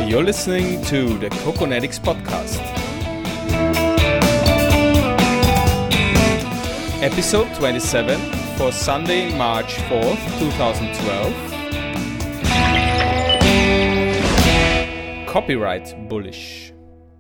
You're listening to the Coconetics podcast. Episode 27 for Sunday, March 4th, 2012. Copyright bullish.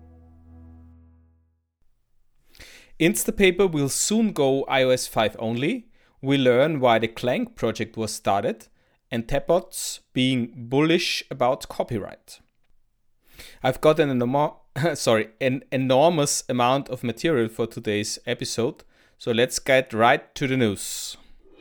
Instapaper will soon go iOS 5 only. We learn why the Clang project was started, and Tapots being bullish about copyright. I've got an enormous amount of material for today's episode, so let's get right to the news.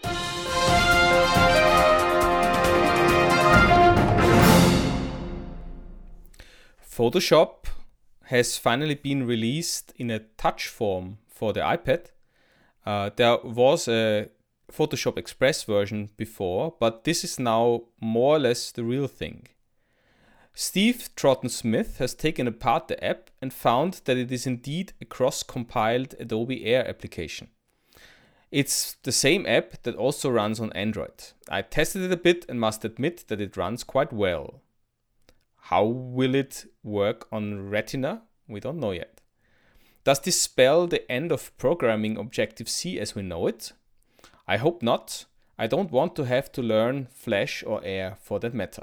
Photoshop has finally been released in a touch form for the iPad. There was a Photoshop Express version before, but this is now more or less the real thing. Steve Troughton-Smith has taken apart the app and found that it is indeed a cross-compiled Adobe Air application. It's the same app that also runs on Android. I tested it a bit and must admit that it runs quite well. How will it work on Retina? We don't know yet. Does this spell the end of programming Objective-C as we know it? I hope not. I don't want to have to learn Flash or Air for that matter.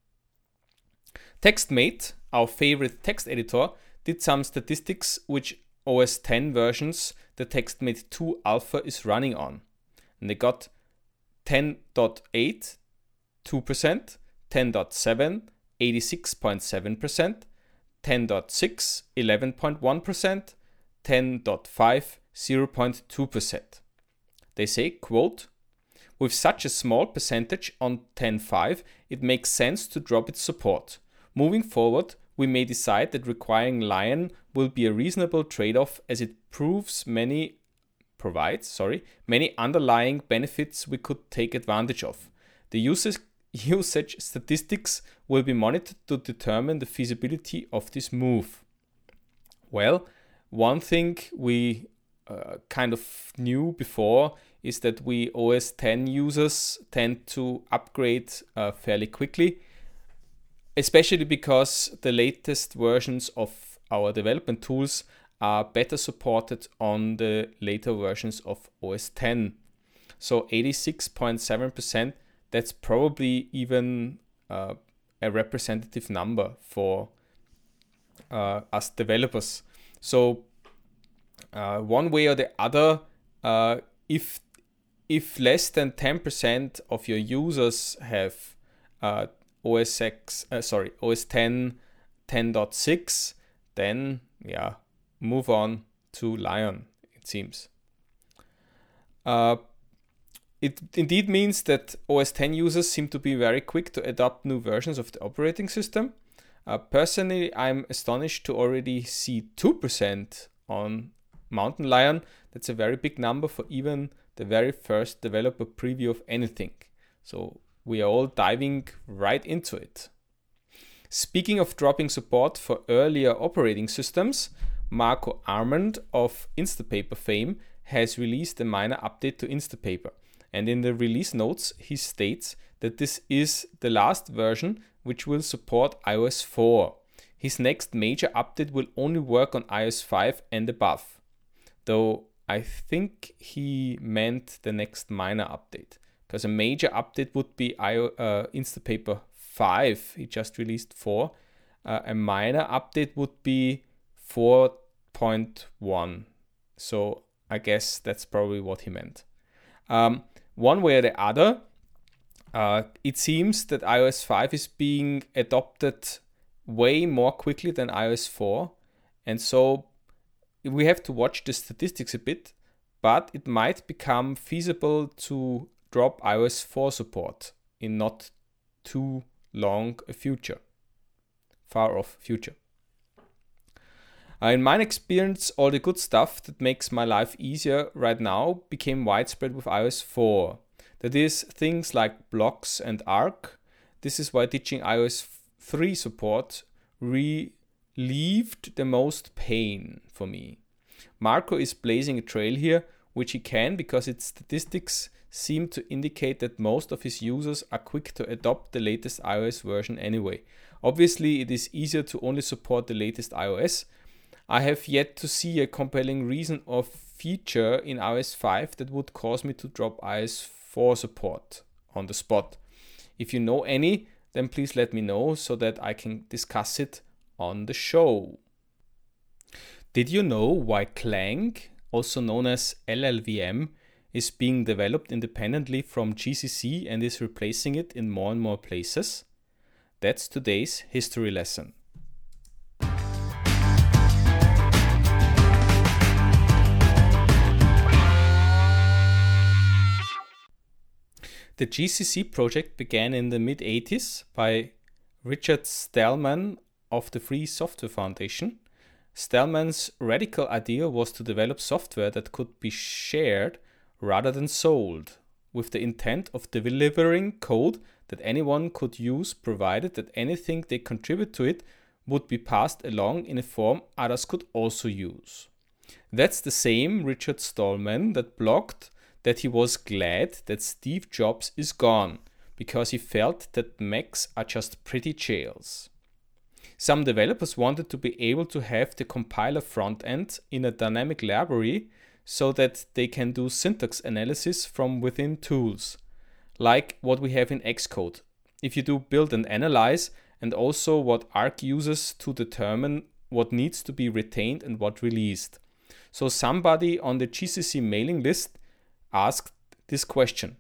TextMate, our favorite text editor, did some statistics which OS X versions the TextMate 2 Alpha is running on. And they got 10.8, 2%, 10.7, 86.7%, 10.6, 11.1%, 10.5, 0.2%. They say, quote, "With such a small percentage on 10.5, it makes sense to drop its support. Moving forward, we may decide that requiring Lion will be a reasonable trade-off as it provides many underlying benefits we could take advantage of. The usage statistics will be monitored to determine the feasibility of this move." Well, one thing we kind of knew before is that we OS X users tend to upgrade fairly quickly, especially because the latest versions of our development tools are better supported on the later versions of OS X. So 86.7%, that's probably even a representative number for us developers. So one way or the other, if less than 10% of your users have OS X 10.6, then move on to Lion, it seems. It indeed means that OS X users seem to be very quick to adopt new versions of the operating system. Personally, I'm astonished to already see 2% on Mountain Lion. That's a very big number for even the very first developer preview of anything. So we are all diving right into it. Speaking of dropping support for earlier operating systems, Marco Arment of Instapaper fame has released a minor update to Instapaper. And in the release notes, he states that this is the last version which will support iOS 4. His next major update will only work on iOS 5 and above. Though I think he meant the next minor update, because a major update would be Instapaper 5. He just released 4. A minor update would be 4.1. So I guess that's probably what he meant. One way or the other, it seems that iOS 5 is being adopted way more quickly than iOS 4. And so we have to watch the statistics a bit, but it might become feasible to drop iOS 4 support in not too long a future, far off future. In my experience, all the good stuff that makes my life easier right now became widespread with iOS 4. That is, things like blocks and arc. This is why ditching iOS 3 support relieved the most pain for me. Marco is blazing a trail here which he can because its statistics seem to indicate that most of his users are quick to adopt the latest iOS version anyway. Obviously, it is easier to only support the latest iOS. I have yet to see a compelling reason or feature in iOS 5 that would cause me to drop iOS 4 support on the spot. If you know any, then please let me know so that I can discuss it on the show. Did you know why Clang, also known as LLVM, is being developed independently from GCC and is replacing it in more and more places? That's today's history lesson. The GCC project began in the mid-80s by Richard Stallman of the Free Software Foundation. Stallman's radical idea was to develop software that could be shared rather than sold, with the intent of delivering code that anyone could use, provided that anything they contribute to it would be passed along in a form others could also use. That's the same Richard Stallman that blogged that he was glad that Steve Jobs is gone, because he felt that Macs are just pretty jails. Some developers wanted to be able to have the compiler front-end in a dynamic library so that they can do syntax analysis from within tools, like what we have in Xcode. If you do build and analyze, and also what Arc uses to determine what needs to be retained and what released. So somebody on the GCC mailing list asked this question: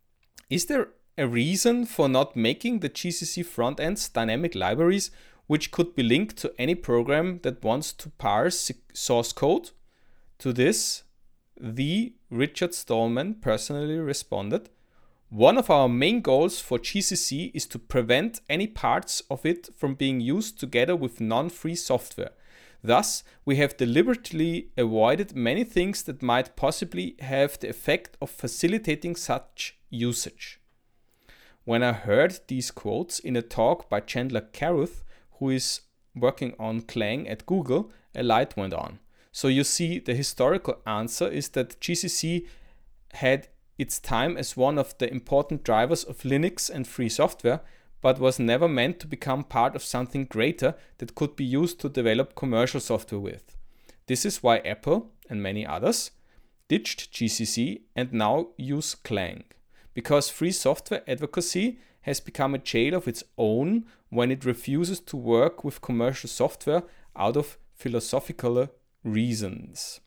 is there a reason for not making the GCC front-ends dynamic libraries which could be linked to any program that wants to parse source code? To this, the Richard Stallman personally responded, one of our main goals for GCC is to prevent any parts of it from being used together with non-free software. Thus, we have deliberately avoided many things that might possibly have the effect of facilitating such usage. When I heard these quotes in a talk by Chandler Carruth, who is working on Clang at Google, a light went on. So you see, the historical answer is that GCC had its time as one of the important drivers of Linux and free software, but was never meant to become part of something greater that could be used to develop commercial software with. This is why Apple and many others ditched GCC and now use Clang, because free software advocacy has become a jail of its own when it refuses to work with commercial software out of philosophical reasons.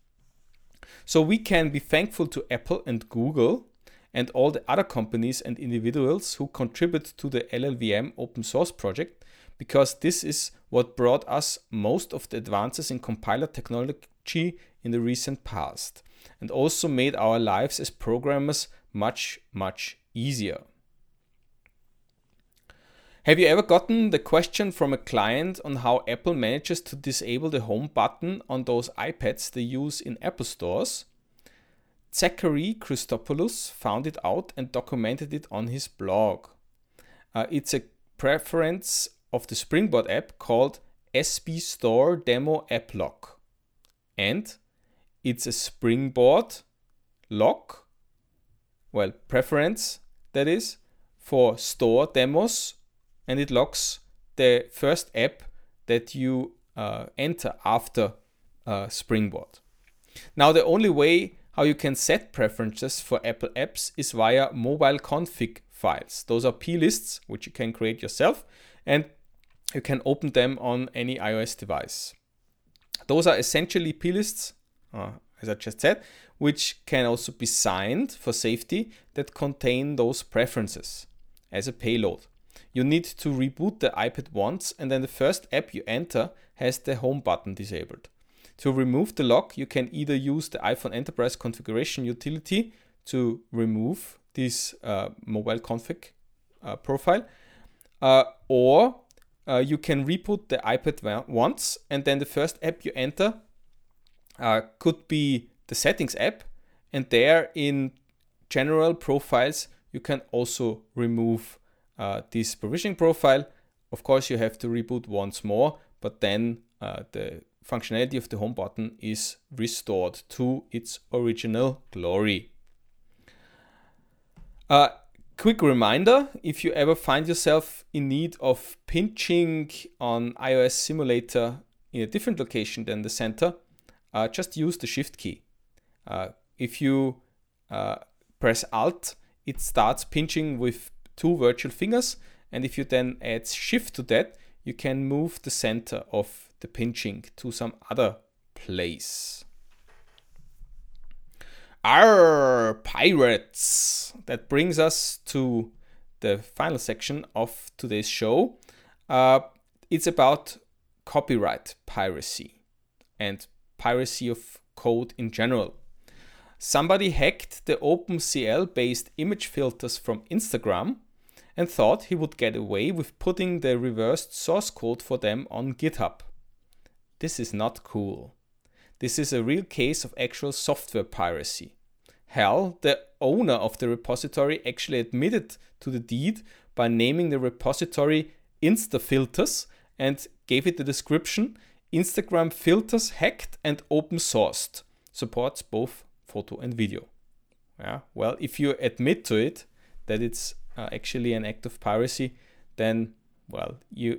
So we can be thankful to Apple and Google and all the other companies and individuals who contribute to the LLVM open source project, because this is what brought us most of the advances in compiler technology in the recent past, and also made our lives as programmers much, much easier. Have you ever gotten the question from a client on how Apple manages to disable the home button on those iPads they use in Apple stores? Zachary Christopoulos found it out and documented it on his blog. It's a preference of the Springboard app called SB Store Demo App Lock. And it's a Springboard lock, preference that is, for store demos, and it locks the first app that you enter after Springboard. Now, the only way how you can set preferences for Apple apps is via mobile config files. Those are plists, which you can create yourself, and you can open them on any iOS device. Those are essentially plists, as I just said, which can also be signed for safety, that contain those preferences as a payload. You need to reboot the iPad once, and then the first app you enter has the home button disabled. To remove the lock, you can either use the iPhone Enterprise Configuration utility to remove this mobile config profile, or you can reboot the iPad once, and then the first app you enter could be the settings app, and there in general profiles you can also remove this provisioning profile. Of course, you have to reboot once more, but then the functionality of the home button is restored to its original glory. Quick reminder, if you ever find yourself in need of pinching on iOS Simulator in a different location than the center, just use the Shift key. If you press Alt, it starts pinching with 2 virtual fingers, and if you then add Shift to that, you can move the center of the pinching to some other place. Arr, pirates! That brings us to the final section of today's show. It's about copyright piracy and piracy of code in general. Somebody hacked the OpenCL-based image filters from Instagram and thought he would get away with putting the reversed source code for them on GitHub. This is not cool. This is a real case of actual software piracy. Hell, the owner of the repository actually admitted to the deed by naming the repository InstaFilters and gave it the description Instagram filters hacked and open sourced. Supports both photo and video. Yeah, well, if you admit to it that it's actually an act of piracy, then, well,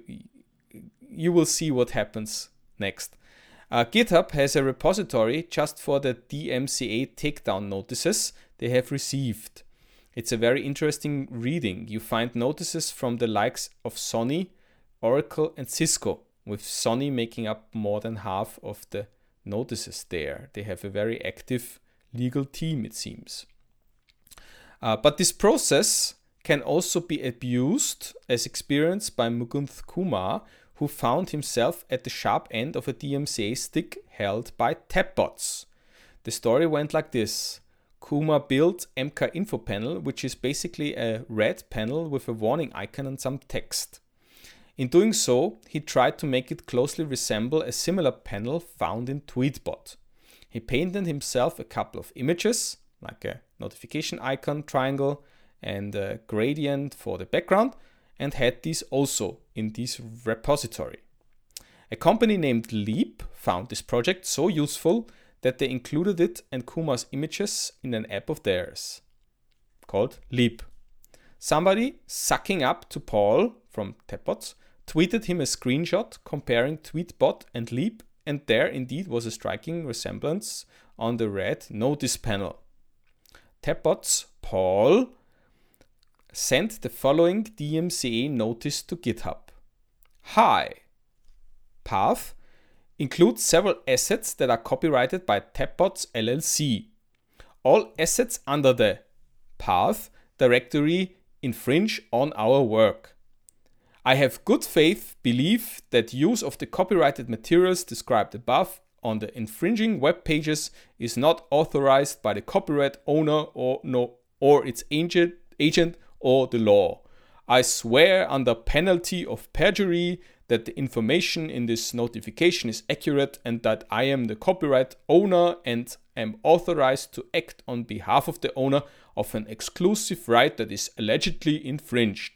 you will see what happens next. GitHub has a repository just for the DMCA takedown notices they have received. It's a very interesting reading. You find notices from the likes of Sony, Oracle, and Cisco, with Sony making up more than half of the notices there. They have a very active legal team, it seems. But this process can also be abused, as experienced by Mukund Kumar, who found himself at the sharp end of a DMCA stick held by Tapbots. The story went like this. Kumar built MK Info Panel, which is basically a red panel with a warning icon and some text. In doing so, he tried to make it closely resemble a similar panel found in Tweetbot. He painted himself a couple of images, like a notification icon triangle and a gradient for the background, and had these also in this repository. A company named Leap found this project so useful that they included it and Kumar's images in an app of theirs called Leap. Somebody sucking up to Paul from Tapbots tweeted him a screenshot comparing Tweetbot and Leap, and there indeed was a striking resemblance on the red notice panel. Tapbots Paul sent the following DMCA notice to GitHub. Hi. Path includes several assets that are copyrighted by Tapbots LLC. All assets under the path directory infringe on our work. I have good faith belief that use of the copyrighted materials described above on the infringing web pages is not authorized by the copyright owner or its agent or the law. I swear under penalty of perjury that the information in this notification is accurate and that I am the copyright owner and am authorized to act on behalf of the owner of an exclusive right that is allegedly infringed.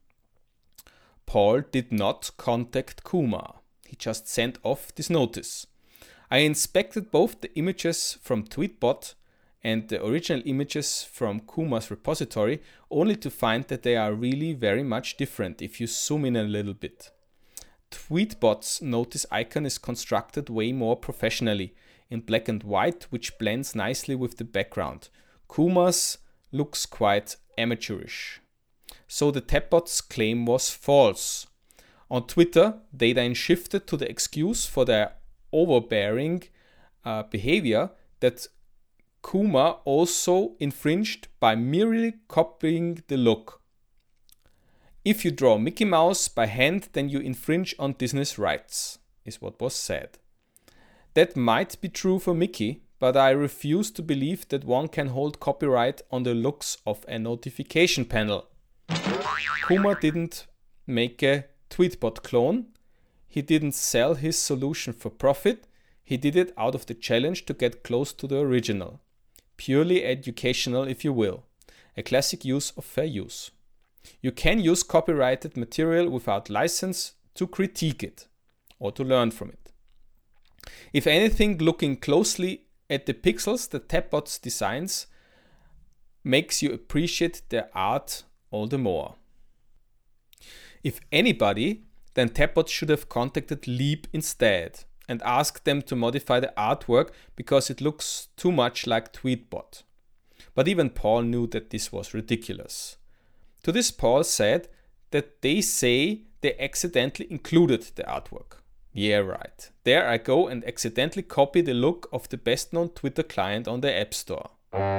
Paul did not contact Kumar. He just sent off this notice. I inspected both the images from Tweetbot and the original images from Kumar's repository, only to find that they are really very much different if you zoom in a little bit. Tweetbot's notice icon is constructed way more professionally, in black and white, which blends nicely with the background. Kumar's looks quite amateurish. So the Tapbots claim was false. On Twitter, they then shifted to the excuse for their overbearing behavior that Kumar also infringed by merely copying the look. If you draw Mickey Mouse by hand, then you infringe on Disney's rights, is what was said. That might be true for Mickey, but I refuse to believe that one can hold copyright on the looks of a notification panel. Kumar didn't make a Tweetbot clone. He didn't sell his solution for profit. He did it out of the challenge to get close to the original. Purely educational, if you will. A classic use of fair use. You can use copyrighted material without license to critique it or to learn from it. If anything, looking closely at the pixels that Tapbot's designs makes you appreciate their art all the more. If anybody, then Tapbot should have contacted Leap instead and asked them to modify the artwork because it looks too much like Tweetbot. But even Paul knew that this was ridiculous. To this, Paul said that they say they accidentally included the artwork. Yeah, right. There I go and accidentally copy the look of the best-known Twitter client on the App Store.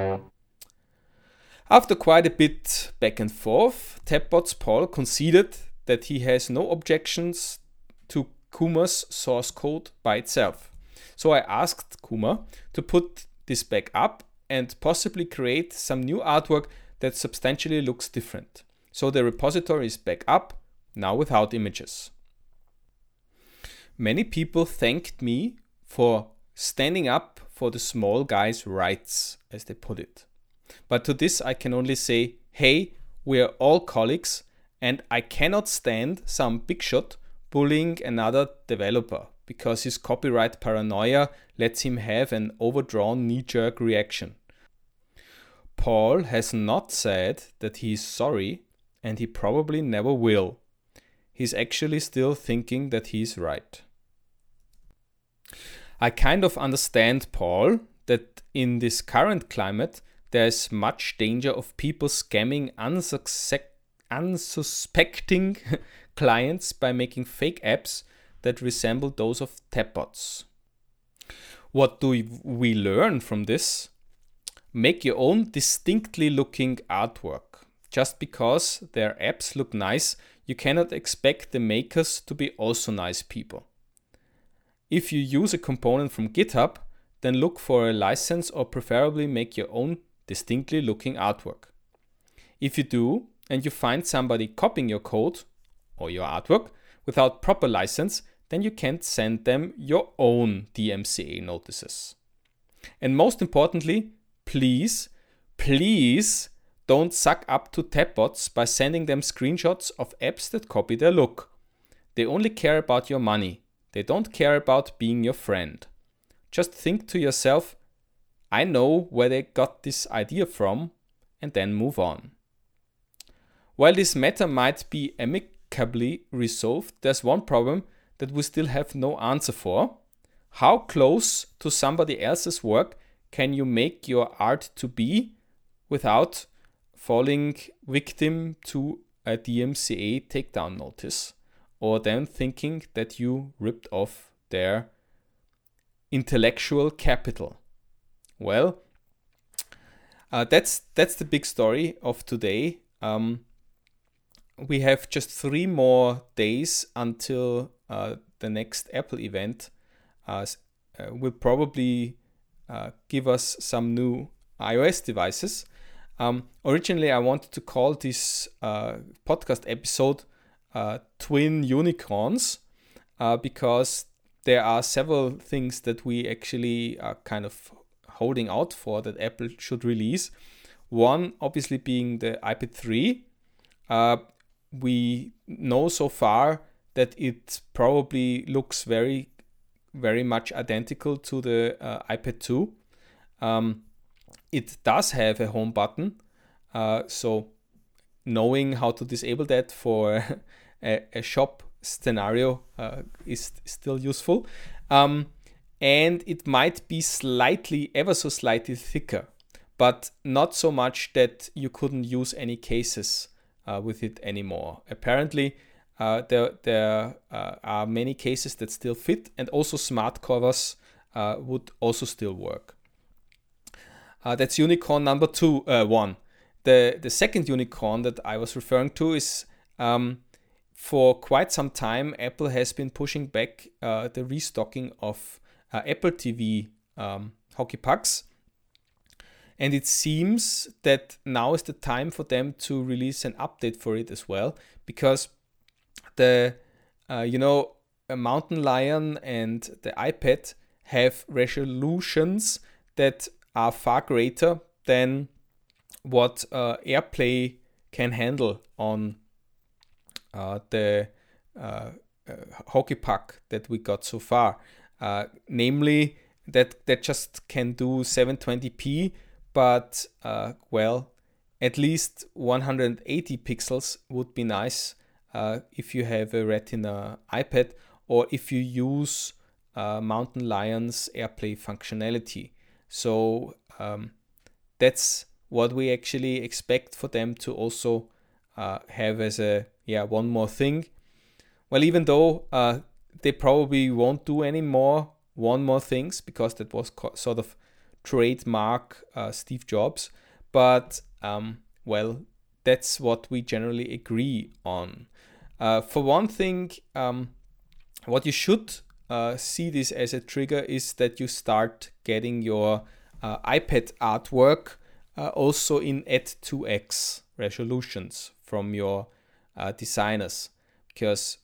After quite a bit back and forth, Tapbot's Paul conceded that he has no objections to Kuma's source code by itself. So I asked Kuma to put this back up and possibly create some new artwork that substantially looks different. So the repository is back up, now without images. Many people thanked me for standing up for the small guy's rights, as they put it. But to this I can only say, hey, we are all colleagues, and I cannot stand some big shot bullying another developer because his copyright paranoia lets him have an overdrawn knee-jerk reaction. Paul has not said that he is sorry, and he probably never will. He's actually still thinking that he's right. I kind of understand Paul that in this current climate there's much danger of people scamming unsuspecting clients by making fake apps that resemble those of Tapbots. What do we learn from this? Make your own distinctly looking artwork. Just because their apps look nice, you cannot expect the makers to be also nice people. If you use a component from GitHub, then look for a license or preferably make your own distinctly looking artwork. If you do, and you find somebody copying your code or your artwork without proper license, then you can't send them your own DMCA notices. And most importantly, please don't suck up to Tapbots by sending them screenshots of apps that copy their look. They only care about your money. They don't care about being your friend. Just think to yourself, I know where they got this idea from, and then move on. While this matter might be amicably resolved, there's one problem that we still have no answer for. How close to somebody else's work can you make your art to be without falling victim to a DMCA takedown notice, or them thinking that you ripped off their intellectual capital? Well, that's the big story of today. We have just 3 more days until the next Apple event will probably give us some new iOS devices. Originally, I wanted to call this podcast episode Twin Unicorns because there are several things that we actually are kind of holding out for that Apple should release. One, obviously, being the iPad 3. We know so far that it probably looks very, very much identical to the iPad 2. It does have a home button, so knowing how to disable that for a shop scenario is still useful. And it might be ever so slightly thicker, but not so much that you couldn't use any cases with it anymore. Apparently, there are many cases that still fit, and also smart covers would also still work. That's unicorn number 1. The second unicorn that I was referring to is for quite some time, Apple has been pushing back the restocking of Apple TV hockey pucks. And it seems that now is the time for them to release an update for it as well, because the Mountain Lion and the iPad have resolutions that are far greater than what AirPlay can handle on the hockey puck that we got so far. namely that just can do 720p, but at least 180 pixels would be nice if you have a Retina iPad, or if you use Mountain Lion's AirPlay functionality. So that's what we actually expect for them to also have as one more thing. Well, even though they probably won't do any more one more things, because that was sort of trademark Steve Jobs, but that's what we generally agree on. For one thing, what you should see this as a trigger is that you start getting your iPad artwork also in at2x resolutions from your designers, because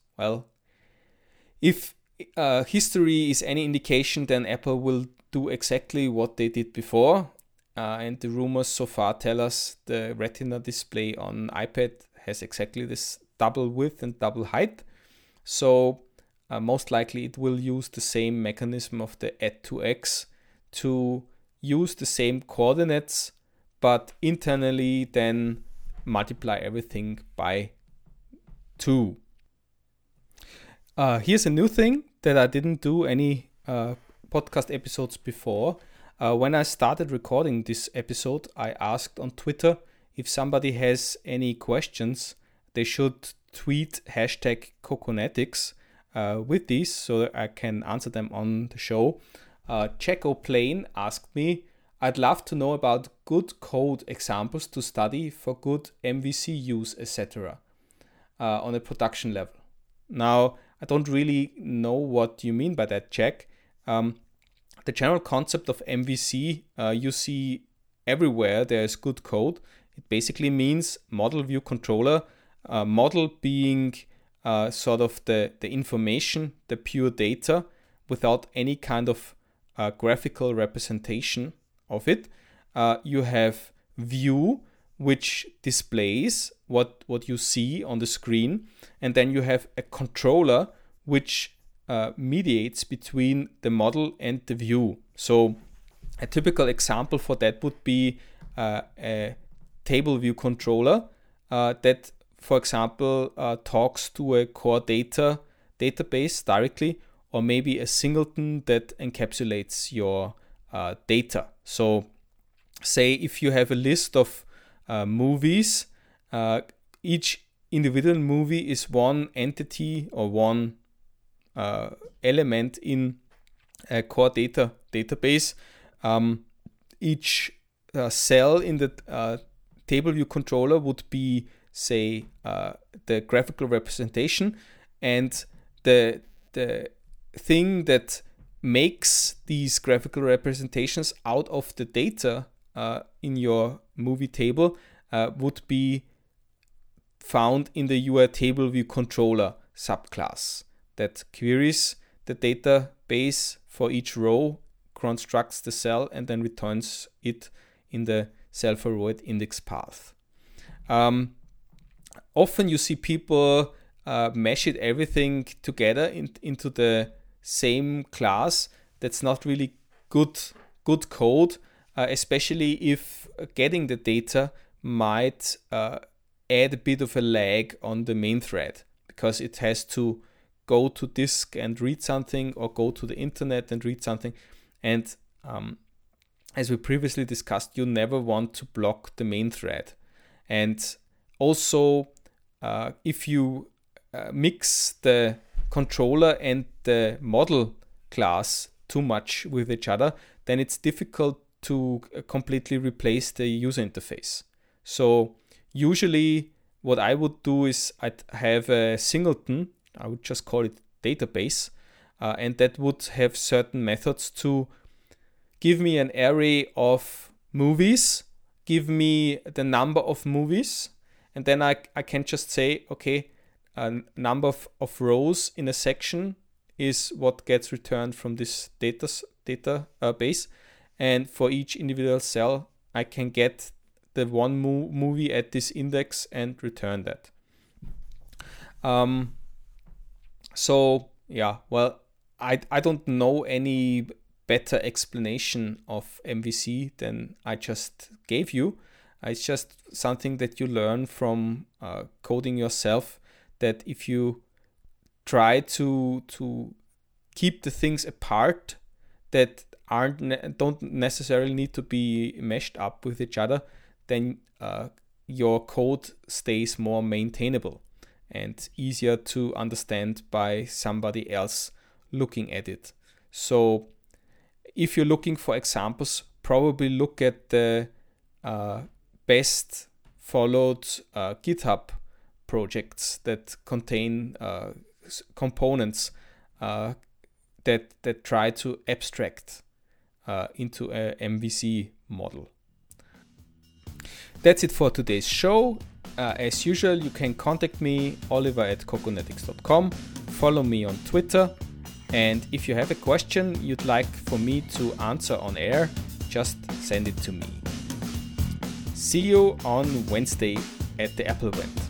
if history is any indication, then Apple will do exactly what they did before, and the rumors so far tell us the Retina display on iPad has exactly this double width and double height. So most likely it will use the same mechanism of the at2x to use the same coordinates, but internally then multiply everything by 2. Here's a new thing that I didn't do any podcast episodes before. When I started recording this episode, I asked on Twitter if somebody has any questions, they should tweet #Coconetics with these so that I can answer them on the show. Checo Plain asked me, I'd love to know about good code examples to study for good MVC use, etc. On a production level. Now, I don't really know what you mean by that, Jack. The general concept of MVC you see everywhere there is good code. It basically means model view controller, model being sort of the information, the pure data, without any kind of graphical representation of it. You have view, which displays what you see on the screen, and then you have a controller which mediates between the model and the view. So a typical example for that would be a table view controller that, for example, talks to a core database directly, or maybe a singleton that encapsulates your data. So say if you have a list of movies, each individual movie is one entity or one element in a core database. Each cell in the table view controller would be, say, the graphical representation, and the thing that makes these graphical representations out of the data in your movie table would be found in the UI table view controller subclass that queries the database for each row, constructs the cell, and then returns it in the cell-for-row index path. Often you see people mesh it everything together into the same class. That's not really good code, especially if getting the data might add a bit of a lag on the main thread, because it has to go to disk and read something, or go to the internet and read something. And as we previously discussed, you never want to block the main thread. And also, if you mix the controller and the model class too much with each other, then it's difficult to completely replace the user interface. So usually what I would do is I'd have a singleton, I would just call it database, and that would have certain methods to give me an array of movies, give me the number of movies, and then I can just say, okay, a number of rows in a section is what gets returned from this database, and for each individual cell I can get the one movie at this index and return that. So yeah, well, I don't know any better explanation of MVC than I just gave you. It's just something that you learn from coding yourself, that if you try to keep the things apart that don't necessarily need to be meshed up with each other, then your code stays more maintainable and easier to understand by somebody else looking at it. So if you're looking for examples, probably look at the best followed GitHub projects that contain components that try to abstract into a MVC model. That's it for today's show. As usual, you can contact me, oliver@coconetics.com. Follow me on Twitter. And if you have a question you'd like for me to answer on air, just send it to me. See you on Wednesday at the Apple Event.